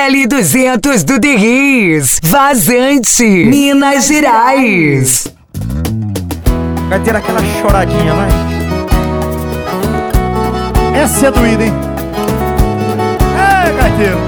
L200 do The Riz, Vazante, Minas Gerais. Vai ter aquela choradinha, vai. Essa é doída, hein? É, gaiteiro.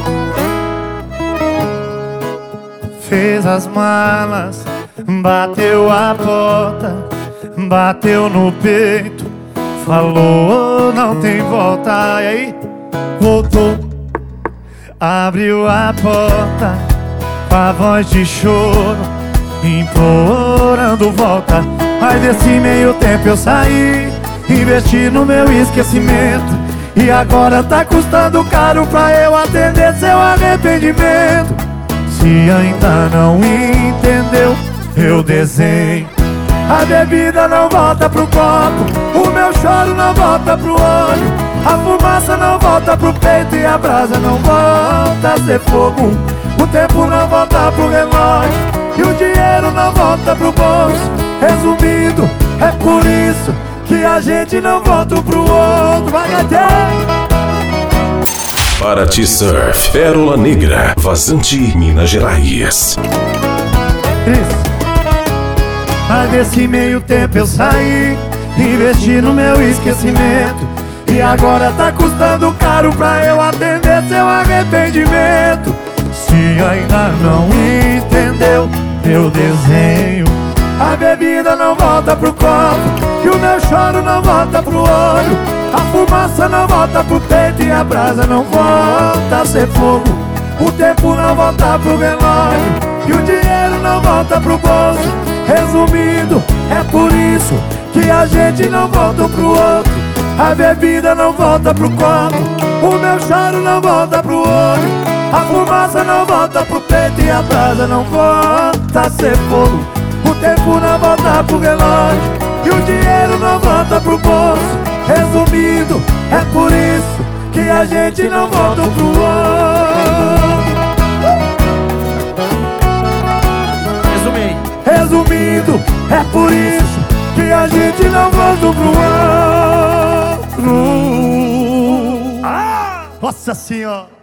Fez as malas, bateu a porta, bateu no peito, falou não tem volta. E aí, voltou, abriu a porta com a voz de choro, implorando volta. Mas desse meio tempo eu saí, investi no meu esquecimento, e agora tá custando caro pra eu atender seu arrependimento. Se ainda não entendeu, eu desenho. A bebida não volta pro copo, o meu choro não volta pro olho, a fumaça não volta pro peito e a brasa não volta a ser fogo. O tempo não volta pro relógio e o dinheiro não volta pro bolso. Resumindo, é por isso que a gente não volta pro outro. Vai, Paraty Surf, Pérola Negra, Vazante, Minas Gerais. Isso. Mas desse meio tempo eu saí, investi no meu esquecimento, e agora tá custando caro pra eu atender seu arrependimento. Se ainda não entendeu, eu desenho. A bebida não volta pro copo e o meu choro não volta pro olho, a fumaça não volta pro peito e a brasa não volta a ser fogo. O tempo não volta pro relógio e o dinheiro não volta pro bolso. Resumindo, é por isso que a gente não volta pro outro. A bebida não volta pro copo, o meu choro não volta pro olho, a fumaça não volta pro peito e a brasa não volta a ser fogo. O tempo não volta pro relógio e o dinheiro não volta pro bolso. Resumindo, é por isso que a gente não volta pro outro. Resumindo, é por isso que a gente não volta pro outro. Nossa Senhora!